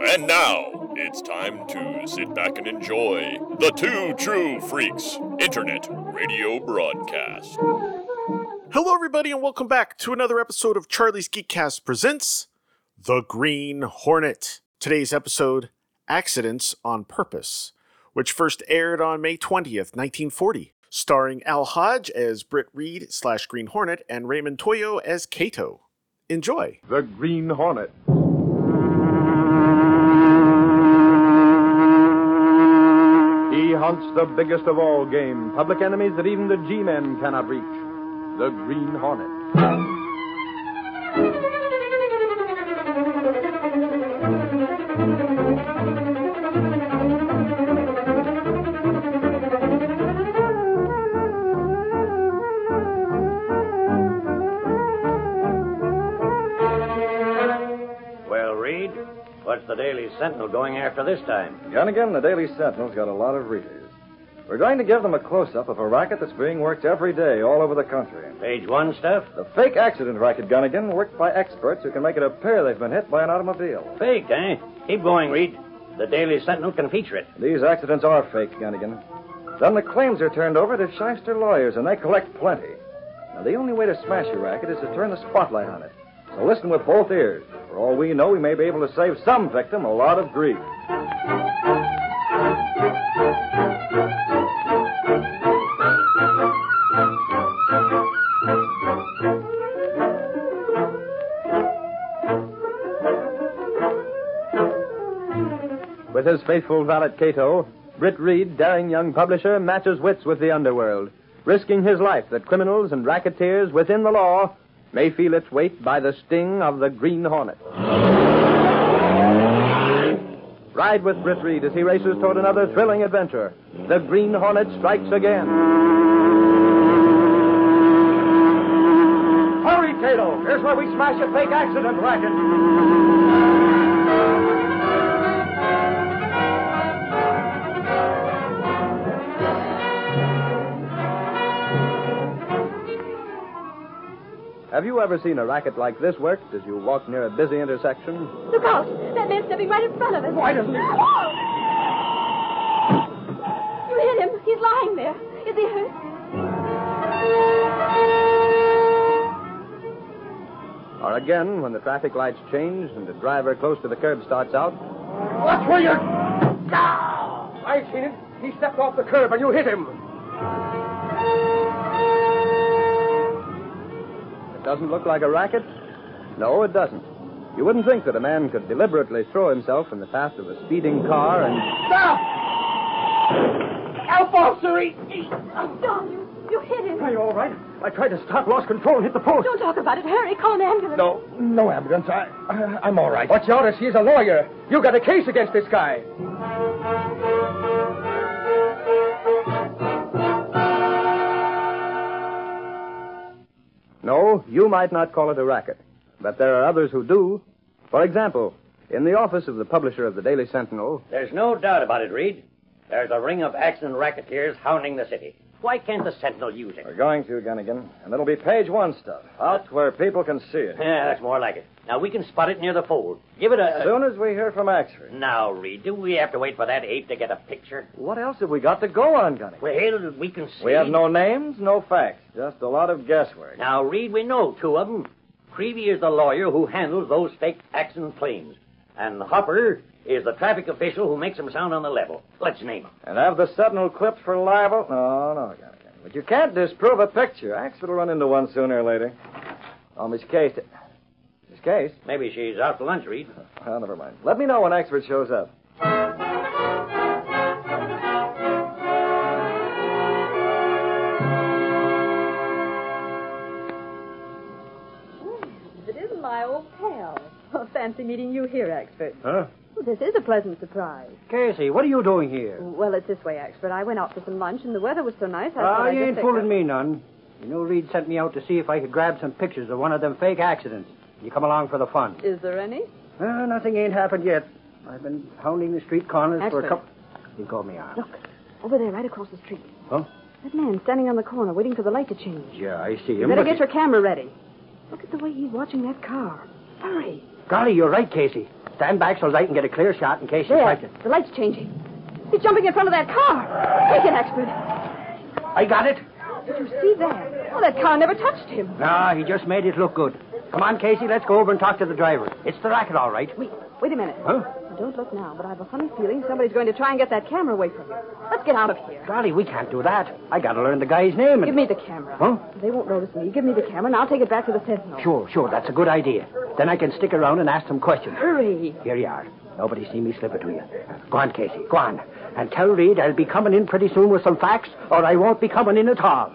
And now, it's time to sit back and enjoy the Two True Freaks Internet Radio Broadcast. Hello, everybody, and welcome back to another episode of Charlie's Geekcast presents The Green Hornet. Today's episode, Accidents on Purpose, which first aired on May 20th, 1940, starring Al Hodge as Britt Reed / Green Hornet and Raymond Toyo as Kato. Enjoy. The Green Hornet. He hunts the biggest of all game, public enemies that even the G-men cannot reach. The Green Hornet. Well, Reed, what's the Daily Sentinel going after this time? Gunnigan, the Daily Sentinel's got a lot of readers. We're going to give them a close-up of a racket that's being worked every day all over the country. Page 1 stuff? The fake accident racket, Gunnigan, worked by experts who can make it appear they've been hit by an automobile. Fake, eh? Keep going, Reed. The Daily Sentinel can feature it. These accidents are fake, Gunnigan. Then the claims are turned over to shyster lawyers, and they collect plenty. Now, the only way to smash a racket is to turn the spotlight on it. So listen with both ears. For all we know, we may be able to save some victim a lot of grief. With his faithful valet Kato, Britt Reed, daring young publisher, matches wits with the underworld, risking his life that criminals and racketeers within the law may feel its weight by the sting of the Green Hornet. Ride with Britt Reed as he races toward another thrilling adventure. The Green Hornet strikes again. Hurry, Kato! Here's where we smash a fake accident racket. Have you ever seen a racket like this worked as you walk near a busy intersection? Look out! That man's stepping right in front of us. Why doesn't he... You hit him. He's lying there. Is he hurt? Or again, when the traffic lights change and the driver close to the curb starts out. Watch where you're... Ah! I've seen it. He stepped off the curb and you hit him. Doesn't look like a racket? No, it doesn't. You wouldn't think that a man could deliberately throw himself in the path of a speeding car and... Stop! Help, officer! Don, you hit him. Are you all right? I tried to stop, lost control, and hit the post. Don't talk about it. Hurry, call an ambulance. No ambulance. I'm all right. What's yours? He's a lawyer. You got a case against this guy. No, you might not call it a racket, but there are others who do. For example, in the office of the publisher of the Daily Sentinel... There's no doubt about it, Reed. There's a ring of accident racketeers hounding the city. Why can't the Sentinel use it? We're going to, Gunnigan, and it'll be page 1 stuff, out where people can see it. Yeah, that's more like it. Now, we can spot it near the fold. Give it a... As soon as we hear from Axford. Now, Reed, do we have to wait for that ape to get a picture? What else have we got to go on, Gunnigan? Well, we can see... We have no names, no facts, just a lot of guesswork. Now, Reed, we know 2 of them. Creevy is the lawyer who handles those fake accident claims. And Hopper is the traffic official who makes them sound on the level. Let's name them. And have the Sentinel clipped for libel? No, Gunnigan. But you can't disprove a picture. Axford will run into one sooner or later. Oh, Miss Case. Miss Case? Maybe she's out to lunch, Reed. Well, never mind. Let me know when Axford shows up. It isn't my old pal. Oh, fancy meeting you here, Axford. Huh? Well, this is a pleasant surprise. Casey, what are you doing here? Well, it's this way, Axford. I went out for some lunch, and the weather was so nice, I thought I'd you just ain't take fooling a- me none. You know, Reed sent me out to see if I could grab some pictures of one of them fake accidents. You come along for the fun. Is there any? Nothing ain't happened yet. I've been hounding the street corners for a Axford. couple... You called me on. Look, over there, right across the street. Huh? That man standing on the corner waiting for the light to change. Yeah, I see You him. better but- get your camera ready. Look at the way he's watching that car. Hurry. Golly, you're right, Casey. Stand back so I can get a clear shot in case you There, strike it. the light's changing. He's jumping in front of that car. Take it, Axford. I got it. Did you see that? Oh, that car never touched him. Nah, he just made it look good. Come on, Casey, let's go over and talk to the driver. It's the racket, all right. Wait a minute. Huh? Now, don't look now, but I have a funny feeling somebody's going to try and get that camera away from you. Let's get out of here. Golly, we can't do that. I gotta learn the guy's name. Give me the camera. Huh? They won't notice me. Give me the camera, and I'll take it back to the Sentinel. Sure, that's a good idea. Then I can stick around and ask some questions. Hurry. Here you are. Nobody see me slip it to you. Go on, Casey, go on. And tell Reed I'll be coming in pretty soon with some facts, or I won't be coming in at all.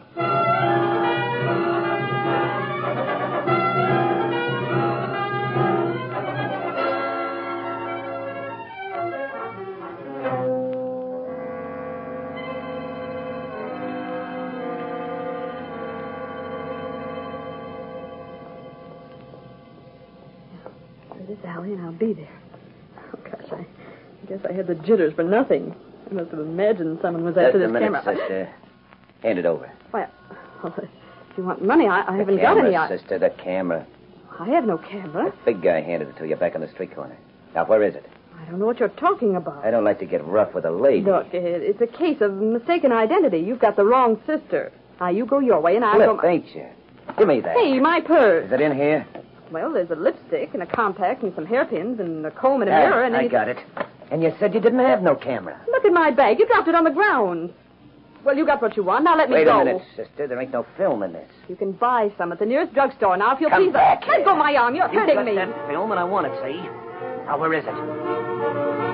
This alley, and I'll be there. Oh, gosh, I guess I had the jitters for nothing. I must have imagined someone was after Just a this minute, camera. sister. Hand it over. Well, if you want money, I haven't got any. Sister, the camera. I have no camera. The big guy handed it to you back on the street corner. Now, where is it? I don't know what you're talking about. I don't like to get rough with a lady. Look, it's a case of mistaken identity. You've got the wrong sister. Now, you go your way, and I'll go... Flip, ain't you? Give me that. Hey, my purse. Is it in here? Well, there's a lipstick and a compact and some hairpins and a comb and a mirror and... I got it. And you said you didn't have no camera. Look at my bag. You dropped it on the ground. Well, you got what you want. Now let me Wait go. a minute, sister. There ain't no film in this. You can buy some at the nearest drugstore. Now, if you'll Come please... back Let here. go my arm. You're You hurting got me. that film and I want it, see? Now, where is it?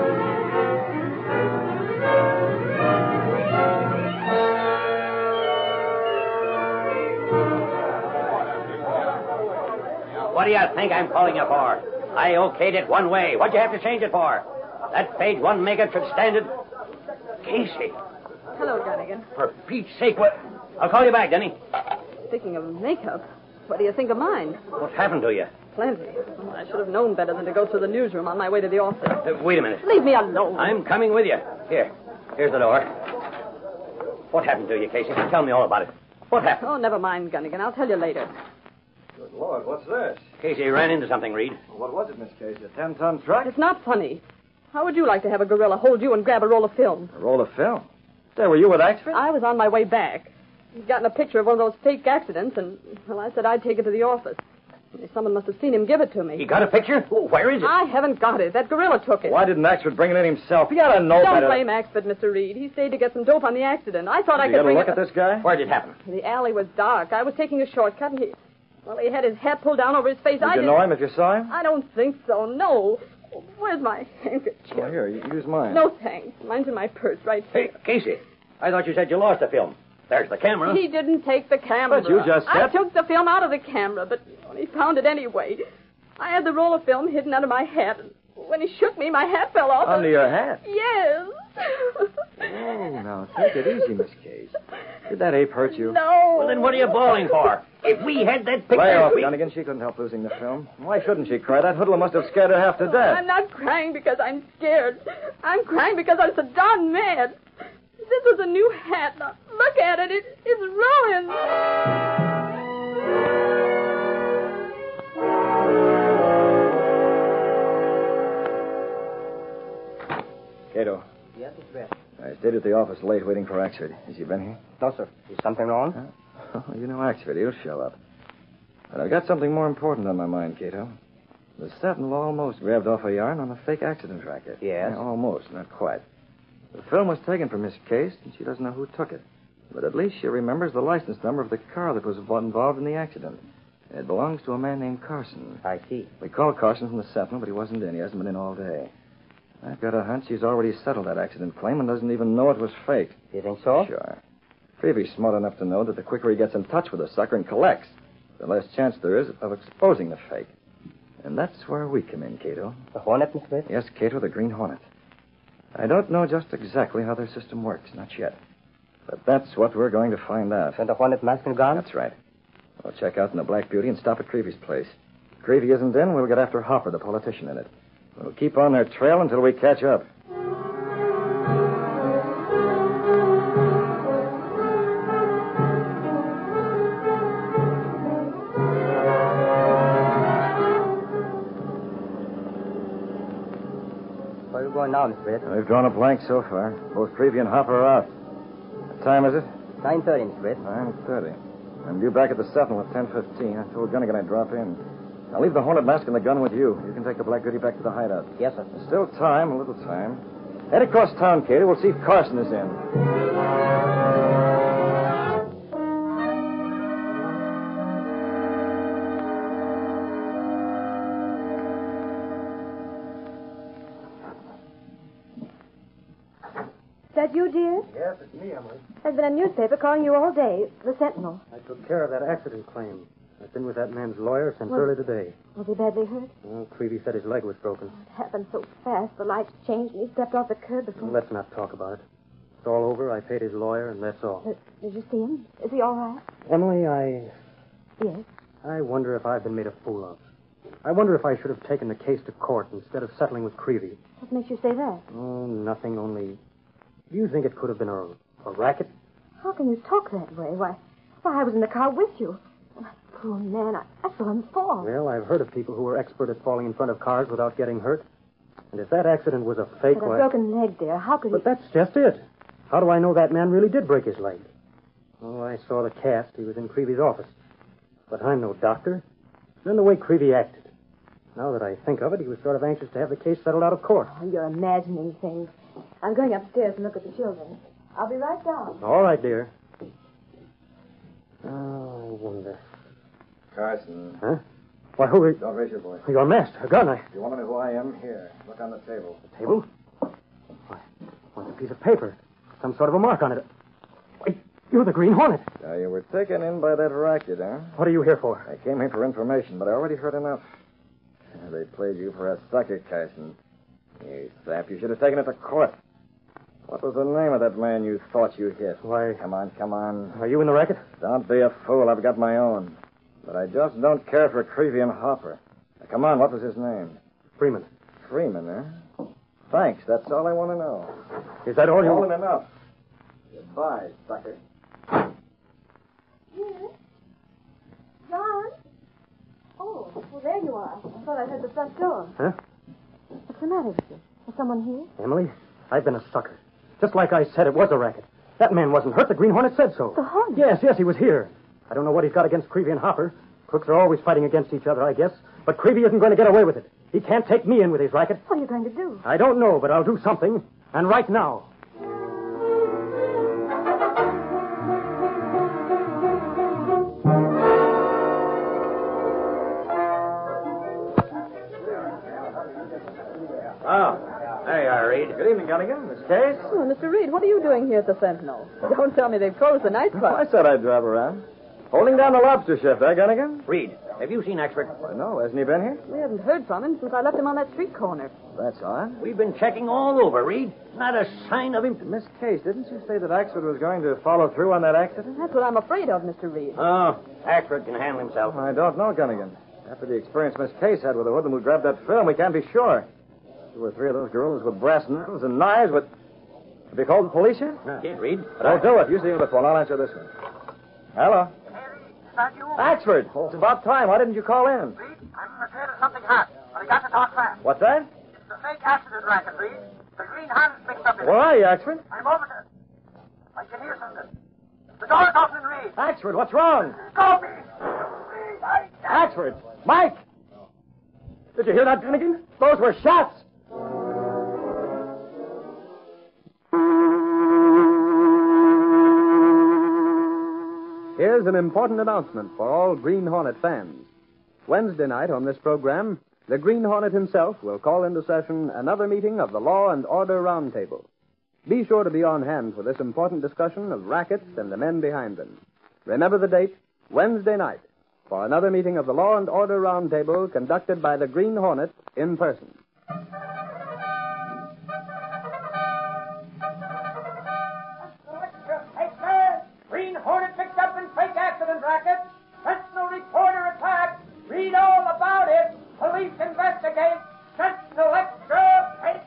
What do you think I'm calling you for? I okayed it one way. What'd you have to change it for? That page one maggot should stand it. Casey, Hello, Gunnigan. for Pete's sake, what? I'll call you back, Denny. Speaking of makeup, what do you think of mine? What happened to you? Plenty. Well, I should have known better than to go to the newsroom on my way to the office. Wait a minute. Leave me alone. I'm coming with you. Here's the door. What happened to you, Casey? Tell me all about it. What happened? Oh, never mind, Gunnigan. I'll tell you later. Good Lord, what's this? Casey ran into something, Reed. What was it, Miss Casey? A 10-ton truck? It's not funny. How would you like to have a gorilla hold you and grab a roll of film? A roll of film. Say, were you with Axford? I was on my way back. He'd gotten a picture of one of those fake accidents, and, well, I said I'd take it to the office. Someone must have seen him give it to me. He got a picture? Where is it? I haven't got it. That gorilla took it. Why didn't Axford bring it in himself? He ought to know Don't better. blame Axford, Mr. Reed. He stayed to get some dope on the accident. I thought I You could got a bring look it... at this guy? Where did it happen? The alley was dark. I was taking a shortcut, and he had his hat pulled down over his face. Did you know him if you saw him? I don't think so, no. Where's my handkerchief? Well, here, use mine. No, thanks. Mine's in my purse right here. Hey, Casey, I thought you said you lost the film. There's the camera. He didn't take the camera. But you just I said... took the film out of the camera, but he found it anyway. I had the roll of film hidden under my hat. And when he shook me, my hat fell off. Under your hat? Yes. Oh, now, take it easy, Miss Case. Did that ape hurt you? No. Well, then what are you bawling for? If we had that picture... Lay off, we... Gunnigan. She couldn't help losing the film. Why shouldn't she cry? That hoodlum must have scared her half to death. I'm not crying because I'm scared. I'm crying because I'm so darn mad. This was a new hat. Now, look at it. It's ruined. Cato. Yes, it's Red. I stayed at the office late waiting for Axford. Has he been here? No, sir. Is something wrong? Oh, you know Axford. He'll show up. But I've got something more important on my mind, Cato. The Sentinel almost grabbed off a yarn on a fake accident racket. Yes? Yeah, almost, not quite. The film was taken from Miss Case, and she doesn't know who took it. But at least she remembers the license number of the car that was involved in the accident. It belongs to a man named Carson. I see. We called Carson from the Sentinel, but he wasn't in. He hasn't been in all day. I've got a hunch he's already settled that accident claim and doesn't even know it was fake. You think so? Sure. Phoebe's smart enough to know that the quicker he gets in touch with the sucker and collects, the less chance there is of exposing the fake. And that's where we come in, Cato. The Hornet, Miss Red? Yes, Cato, the Green Hornet. I don't know just exactly how their system works, not yet. But that's what we're going to find out. And the Hornet mask and gun? That's right. We'll check out in the Black Beauty and stop at Creevy's place. If Creevy isn't in, we'll get after Hopper, the politician in it. We'll keep on their trail until we catch up. Where are we going now, Mr. Red? We've drawn a blank so far. Both Creevy and Hopper are out. What time is it? 9:30, Mr. Red. 9:30. I'm due back at the Sentinel at 10:15. I told Gunnigan I'd drop in. I'll leave the Hornet mask and the gun with you. You can take the Black Goody back to the hideout. Yes, sir. There's still time, a little time. Head across town, Katie. We'll see if Carson is in. Is that you, dear? Yes, it's me, Emily. There's been a newspaper calling you all day. The Sentinel. I took care of that accident claim. I've been with that man's lawyer since early today. Was he badly hurt? Well, Creevy said his leg was broken. It happened so fast. The lights changed and he stepped off the curb before... Let's not talk about it. It's all over. I paid his lawyer, and that's all. Did you see him? Is he all right? Emily, Yes. I wonder if I've been made a fool of. I wonder if I should have taken the case to court instead of settling with Creevy. What makes you say that? Oh, nothing, only... Do you think it could have been a racket? How can you talk that way? Why, I was in the car with you. That poor man, I saw him fall. Well, I've heard of people who were expert at falling in front of cars without getting hurt. And if that accident was a fake... But a broken leg, dear. How could But that's just it. How do I know that man really did break his leg? Oh, I saw the cast. He was in Creevy's office. But I'm no doctor. Then the way Creevy acted. Now that I think of it, he was sort of anxious to have the case settled out of court. Oh, you're imagining things. I'm going upstairs to look at the children. I'll be right down. All right, dear. Oh, I wonder. Carson. Huh? Why, who are... Don't raise your voice. Your master, a gun. If you want to know who I am, here. Look on the table. The table? Why, it's a piece of paper. Some sort of a mark on it. Why, you're the Green Hornet. Now, you were taken in by that racket, huh? What are you here for? I came here for information, but I already heard enough. They played you for a sucker, Carson. You sap. You should have taken it to court. What was the name of that man you thought you hit? Why... Come on. Are you in the racket? Don't be a fool. I've got my own. But I just don't care for Creevy and Hopper. Now, come on, what was his name? Freeman. Freeman, huh? Thanks. That's all I want to know. Is that all you... More than enough. Goodbye, sucker. Yes? John? Oh, well, there you are. I thought I heard the front door. Huh? What's the matter with you? Is someone here? Emily, I've been a sucker. Just like I said, it was a racket. That man wasn't hurt. The Green Hornet said so. The Hornet? Yes, he was here. I don't know what he's got against Creevy and Hopper. Crooks are always fighting against each other, I guess. But Creevy isn't going to get away with it. He can't take me in with his racket. What are you going to do? I don't know, but I'll do something. And right now. Oh, there you are, Reed. Good evening, Gunnigan. Miss Case? Oh, Mr. Reed, what are you doing here at the Sentinel? Don't tell me they've closed the nightclub. I said I'd drive around. Holding down the lobster shift, Gunnigan? Reed, have you seen Expert? No, hasn't he been here? We haven't heard from him since I left him on that street corner. That's odd. We've been checking all over, Reed. Not a sign of him. Miss Case, didn't you say that Axford was going to follow through on that accident? That's what I'm afraid of, Mr. Reed. Oh, Expert can handle himself. I don't know, Gunnigan. After the experience Miss Case had with the hoodlum who grabbed that film, we can't be sure. 2 or 3 of those gorillas with brass knuckles and knives with... Have you called the police yet? Yeah, Reed. Don't do it. You see the phone. I'll answer this one. Hello? Is that you? Axford. Oh, it's about time. Why didn't you call in? Reed, I'm prepared for something hot, but I got to talk fast. What's that? It's the fake accident racket, Reed. The Green Hornet's mixed up in Where it. are you, Axford? I'm over there. I can hear something. The door's opening, Reed. Axford, what's wrong? Go me. Reed, I... Axford! Mike! Did you hear that, Gunnigan? Those were shots! Here's an important announcement for all Green Hornet fans. Wednesday night on this program, the Green Hornet himself will call into session another meeting of the Law and Order Roundtable. Be sure to be on hand for this important discussion of rackets and the men behind them. Remember the date, Wednesday night, for another meeting of the Law and Order Roundtable conducted by the Green Hornet in person. Take care. Green Hornet picked up in fake accident racket. Sentinel reporter attack. Read all about it. Police investigate. Sentinel extra. Take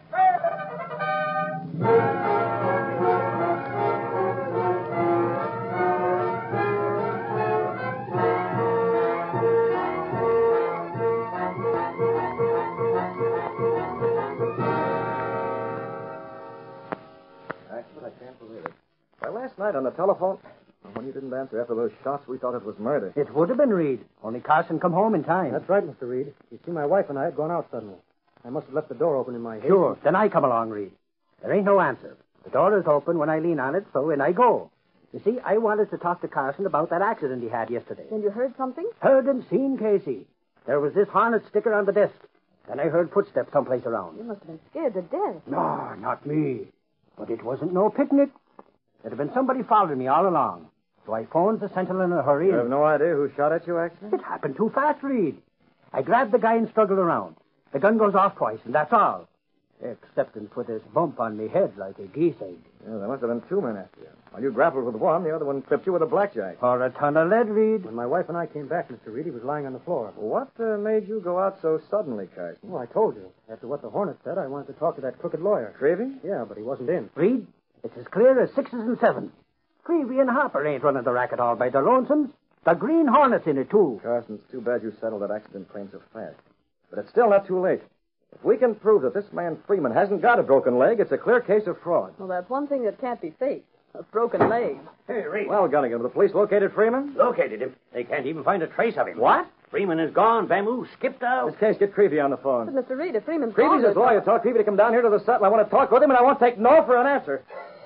night on the telephone. When you didn't answer after those shots, we thought it was murder. It would have been Reed. Only Carson come home in time. That's right, Mr. Reed. You see, my wife and I had gone out suddenly. I must have left the door open in my haste. Sure. Then I come along, Reed. There ain't no answer. The door is open when I lean on it, so in I go. You see, I wanted to talk to Carson about that accident he had yesterday. Then you heard something? Heard and seen, Casey. There was this Hornet sticker on the desk. Then I heard footsteps someplace around. You must have been scared to death. No, not me. But it wasn't no picnic. There'd have been somebody following me all along. So I phoned the Sentinel in a hurry. You have no idea who shot at you, actually? It happened too fast, Reed. I grabbed the guy and struggled around. The gun goes off twice, and that's all. Excepting for this bump on me head like a geese egg. Yeah, there must have been two men after you. While you grappled with one, the other one clipped you with a blackjack. For a ton of lead, Reed. When my wife and I came back, Mr. Reed, he was lying on the floor. What made you go out so suddenly, Carson? Well, I told you. After what the Hornet said, I wanted to talk to that crooked lawyer. Creevy? Yeah, but he wasn't in. Reed, it's as clear as 6s and 7s. Creevy and Hopper ain't running the racket all by their lonesomes. The Green Hornet's in it, too. Carson, it's too bad you settled that accident claim so fast. But it's still not too late. If we can prove that this man Freeman hasn't got a broken leg, it's a clear case of fraud. Well, that's one thing that can't be faked. A broken leg. Hey, Reed. Well, Gunnigan, have the police located Freeman? Located him. They can't even find a trace of him. What? Freeman is gone. Vamoose skipped out. This case, get Creevy on the phone. But, Mr. Reed, if Freeman's Creevy's gone... his lawyer. Tell Creevy to come down here to the set. I want to talk with him, and I won't take no for an answer.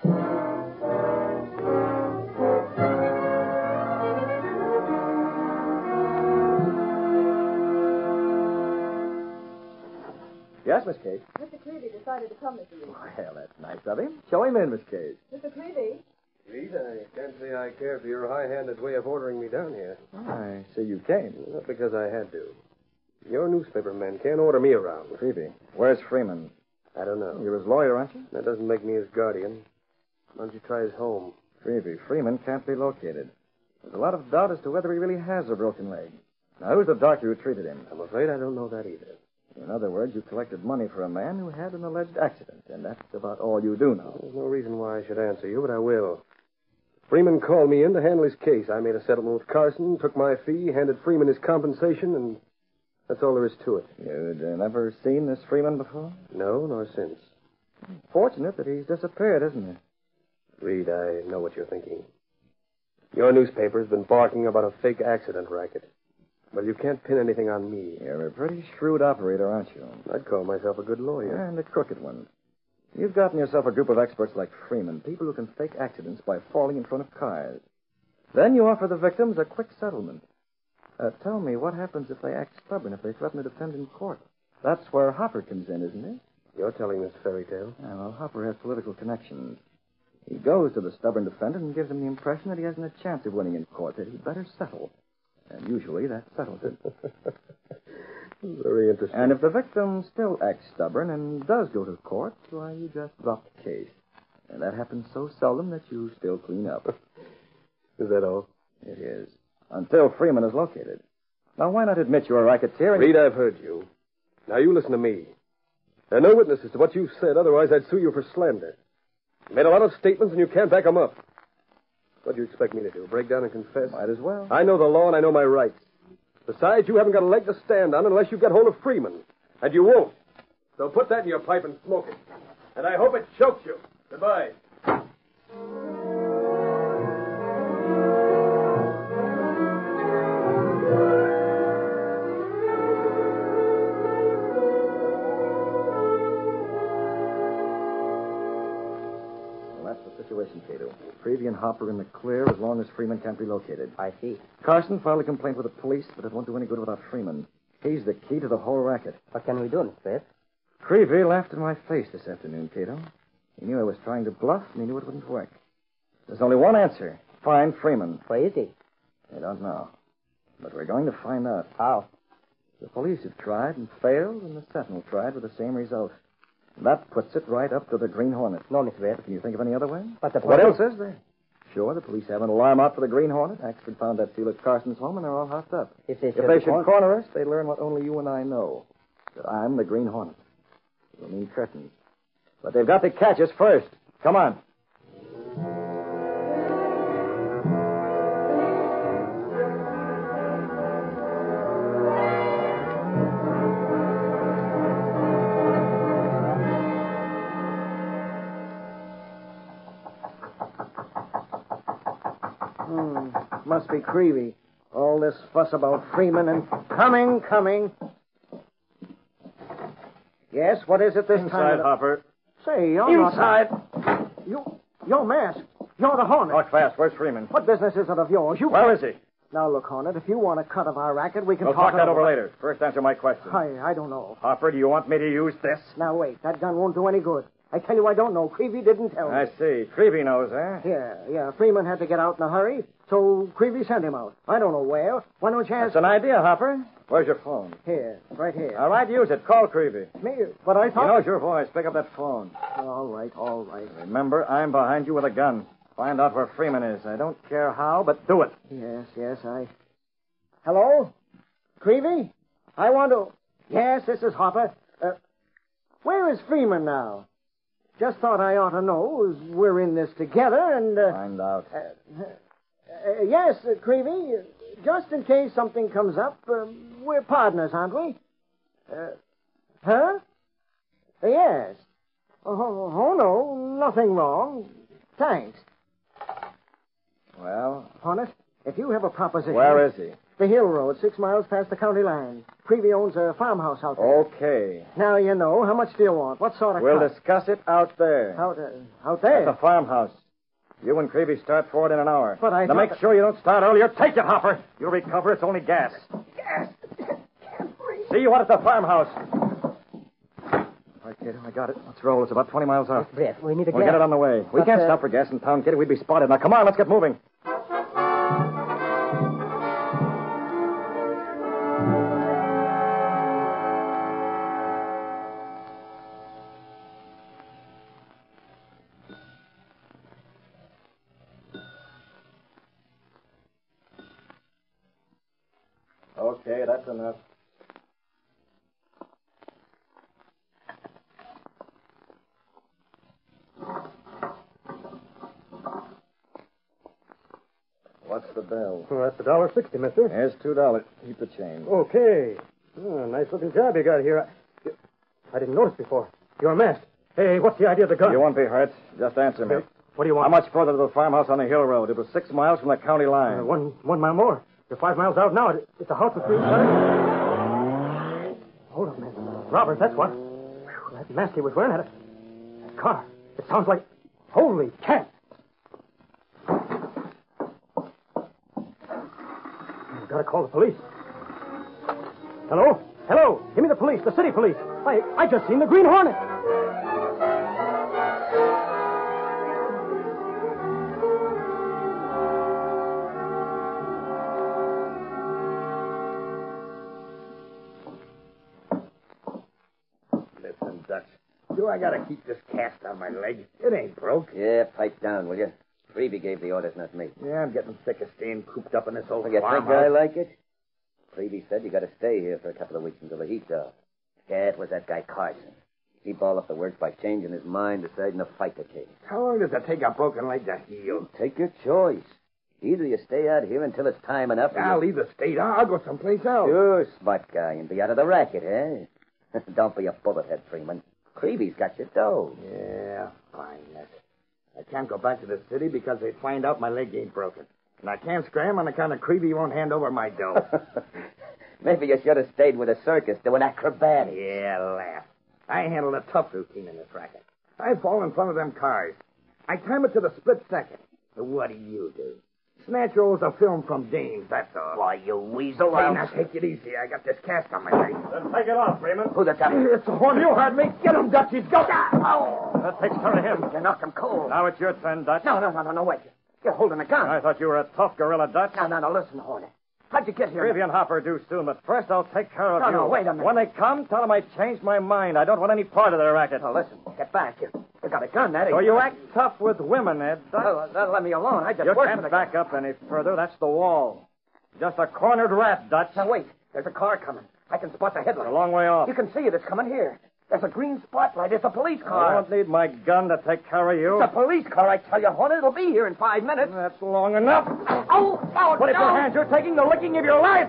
Yes, Miss Case. Mr. Creevy decided to come, Mr. Reed. Well, that's nice of him. Show him in, Miss Case. Mr. Creevy? Reed, I can't say I care for your high-handed way of ordering me down here. I see you came. Not because I had to. Your newspaper men can't order me around. Creevy, where's Freeman? I don't know. You're his lawyer, aren't you? That doesn't make me his guardian. Why don't you try his home? Creevy, Freeman can't be located. There's a lot of doubt as to whether he really has a broken leg. Now, who's the doctor who treated him? I'm afraid I don't know that either. In other words, you collected money for a man who had an alleged accident, and that's about all you do know. There's no reason why I should answer you, but I will. Freeman called me in to handle his case. I made a settlement with Carson, took my fee, handed Freeman his compensation, and that's all there is to it. You'd never seen this Freeman before? No, nor since. Fortunate that he's disappeared, isn't it? Reed, I know what you're thinking. Your newspaper's been barking about a fake accident racket. Well, you can't pin anything on me. You're a pretty shrewd operator, aren't you? I'd call myself a good lawyer. And a crooked one. You've gotten yourself a group of experts like Freeman, people who can fake accidents by falling in front of cars. Then you offer the victims a quick settlement. Tell me, what happens if they act stubborn, if they threaten to defend in court? That's where Hopper comes in, isn't it? You're telling this fairy tale? Yeah, well, Hopper has political connections. He goes to the stubborn defendant and gives him the impression that he hasn't a chance of winning in court, that he'd better settle. And usually that settles it. Very interesting. And if the victim still acts stubborn and does go to court, why, you just drop the case. And that happens so seldom that you still clean up. Is that all? It is. Until Freeman is located. Now, why not admit you're a racketeer? And... Reed, I've heard you. Now, you listen to me. There are no witnesses to what you've said, otherwise I'd sue you for slander. You made a lot of statements, and you can't back them up. What do you expect me to do, break down and confess? Might as well. I know the law, and I know my rights. Besides, you haven't got a leg to stand on unless you get hold of Freeman. And you won't. So put that in your pipe and smoke it. And I hope it chokes you. Goodbye. Situation, Cato. Creevy and Hopper in the clear as long as Freeman can't be located. I see. Carson filed a complaint with the police, but it won't do any good without Freeman. He's the key to the whole racket. What can we do, Miss Beth? Creevy laughed in my face this afternoon, Cato. He knew I was trying to bluff, and he knew it wouldn't work. There's only one answer. Find Freeman. Where is he? I don't know. But we're going to find out. How? The police have tried and failed, and the Sentinel tried with the same result. That puts it right up to the Green Hornet. No, Miss Beth. Can you think of any other way? But the What police... else is there? Sure, the police have an alarm out for the Green Hornet. Axford found that seal at Carson's home, and they're all hopped up. If they should corner us, they learn what only you and I know. That I'm the Green Hornet. It'll mean curtains. But they've got to catch us first. Come on. Must be Creevy. All this fuss about Freeman and... Coming. Yes, what is it this time? Inside, Hopper. Say, you're Inside. You're masked. You're the Hornet. Talk fast. Where's Freeman? What business is it of yours? Where is he? Now, look, Hornet, if you want a cut of our racket, we can We'll talk that over later. First, answer my question. I don't know. Hopper, do you want me to use this? Now, wait. That gun won't do any good. I tell you, I don't know. Creevy didn't tell me. I see. Creevy knows, eh? Yeah. Freeman had to get out in a hurry, so Creevy sent him out. I don't know where. Why don't you ask... That's an idea, Hopper. Where's your phone? Here, right here. All right, use it. Call Creevy. Me? But I thought... He knows your voice. Pick up that phone. All right. Remember, I'm behind you with a gun. Find out where Freeman is. I don't care how, but do it. Yes, Hello? Creevy? I want to... Yes, this is Hopper. Where is Freeman now? Just thought I ought to know, as we're in this together, and... Find out. Yes, Creevy, just in case something comes up, we're partners, aren't we? Huh? Yes. Oh, no, nothing wrong. Thanks. Well? Hornet, if you have a proposition... Where is he? The Hill Road, 6 miles past the county line. Creevy owns a farmhouse out there. Okay. Now you know. How much do you want? What sort of We'll cut? discuss it out there. Out At there? the farmhouse. You and Creevy start for it in an hour. But I Now thought make sure you don't start earlier. Take it, Hopper. You'll recover. It's only gas. Gas? Can't breathe. See you out at the farmhouse. All right, kid. I got it. Let's roll. It's about 20 miles out. Brett, we need a We'll gas. get it on the way. We But, can't stop for gas in town, kid. We'd be spotted. Now, come on. Let's get moving. Okay, that's enough. What's the bill? Well, that's $1.60, mister. Here's $2. Keep the change. Okay. Oh, nice-looking job you got here. I didn't notice before. You're masked. Hey, what's the idea of the gun? You won't be hurt. Just answer me. What do you want? How much further to the farmhouse on the Hill Road? It was 6 miles from the county line. One mile more. You're 5 miles out now. It's a house with 3 shutters. Hold on, man. Robbers, that's what. Whew, that mask he was wearing had a car. It sounds like... Holy cat! I've got to call the police. Hello? Give me the police, the city police. I just seen the Green Hornet. Listen, Dutch. Do I gotta keep this cast on my leg? It ain't broke. Yeah, pipe down, will you? Freebie gave the orders, not me. Yeah, I'm getting sick of staying cooped up in this old You think farmhouse. I like it? Freebie said you gotta stay here for a couple of weeks until the heat's off. Yeah, it was that guy Carson. He balled up the works by changing his mind, deciding to fight the case. How long does it take a broken leg to heal? Take your choice. Either you stay out here until it's time enough, or I'll leave the state. I'll go someplace else. Sure, smart guy, and be out of the racket, eh? Don't be a bullet head, Freeman. Creevy's got your dough. Yeah, fine. I can't go back to the city because they find out my leg ain't broken. And I can't scram on account of Creevy won't hand over my dough. Maybe you should have stayed with the circus doing acrobatics. Yeah, laugh. I handle a tough routine in this racket. I fall in front of them cars. I time it to the split second. But what do? Snatch rolls of film from Dames, that's all. Why, you weasel. Hey, now take it easy. I got this cast on my leg. Then take it off, Freeman. Who the devil? It's the horn. You heard me. Get him, Dutch. He's got... Oh! That takes care of him. You knocked him cold. Now it's your turn, Dutch. No, wait. You're holding a gun. I thought you were a tough gorilla, Dutch. No, listen, Hornet. How'd you get here? Creevy and Hopper do soon, but first I'll take care of you. No, wait a minute. When they come, tell them I changed my mind. I don't want any part of their racket. Now, listen, get back. You got a gun, that So you act tough with women, Ed, Dutch. Well, let me alone. I just You worked can't for the... back up any further. That's the wall. Just a cornered rat, Dutch. Now, wait. There's a car coming. I can spot the headlight. It's a long way off. You can see it. It's coming here. There's a green spotlight. It's a police I car. don't need my gun to take care of you. It's a police car, I tell you, Hornet. It'll be here in 5 minutes. That's long enough. Oh, Put it in your hands. You're taking the licking of your life.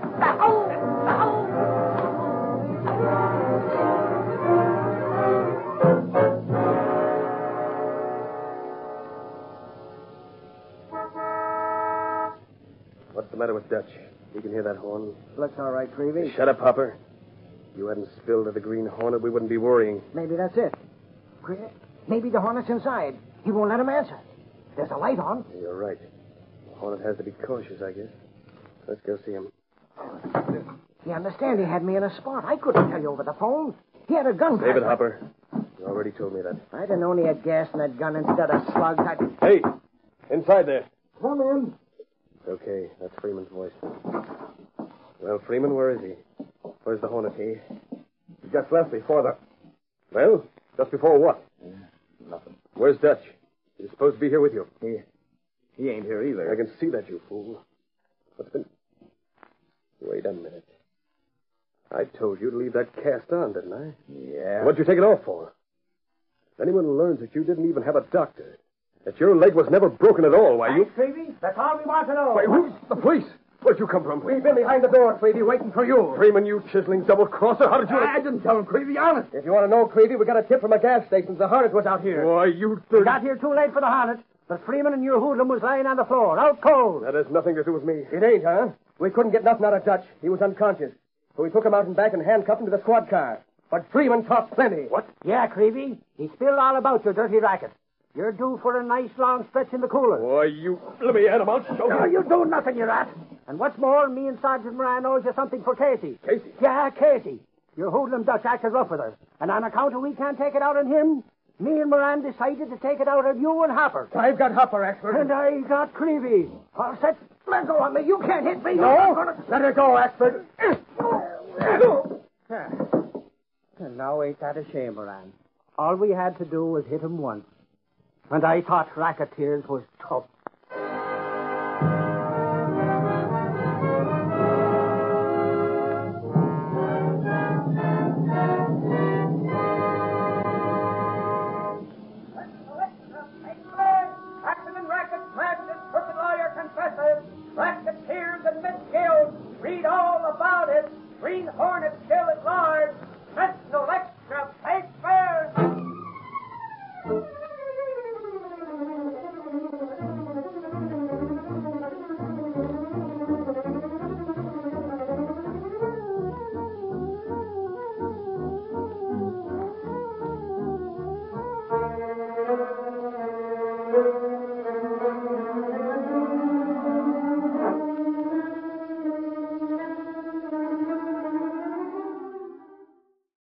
matter with Dutch? You can hear that horn. Looks all right, Creevy. Shut up, Hopper. If you hadn't spilled to the Green Hornet, we wouldn't be worrying. Maybe that's it. Maybe the Hornet's inside. He won't let him answer. There's a light on. You're right. The Hornet has to be cautious, I guess. Let's go see him. You understand, he had me in a spot. I couldn't tell you over the phone. He had a gun. David Hopper. You already told me that. I'd have known he had gas in that gun instead of slugs. Hey, inside there. Come in. Okay, that's Freeman's voice. Well, Freeman, where is he? Where's the Hornet? He just left before the... Well, just before what? Nothing. Where's Dutch? He's supposed to be here with you. He ain't here either. I can see that, you fool. What's been... Wait a minute. I told you to leave that cast on, didn't I? Yeah. What'd you take it off for? If anyone learns that you didn't even have a doctor, that your leg was never broken at all, why, you... Creevy, that's all we want to know. Wait, who's the police? Where'd you come from? We've been behind the door, Creevy, waiting for you. Freeman, you chiseling double-crosser. How did you... I didn't tell him, Creevy, honest. If you want to know, Creevy, we got a tip from a gas station. The Hornet was out here. Why, you... We got here too late for the Hornet, but Freeman and your hoodlum was lying on the floor, out cold. That has nothing to do with me. It ain't, huh? We couldn't get nothing out of Dutch. He was unconscious. So we took him out and back and handcuffed him to the squad car. But Freeman talked plenty. What? Yeah, Creevy. He spilled all about your dirty racket. You're due for a nice long stretch in the cooler. Why, you... Let me at him. I'll show No, you. you do nothing, you rat. And what's more, me and Sergeant Moran owes you something for Casey. Casey? Yeah, Casey. Your hoodlum Dutch acted rough with her. And on account of we can't take it out on him, me and Moran decided to take it out on you and Hopper. I've got Hopper, Axford. And I got Creevy. All set. Let go of me. You can't hit me. No? Let her go, Axford. And now ain't that a shame, Moran? All we had to do was hit him once. And I thought racketeers was tough.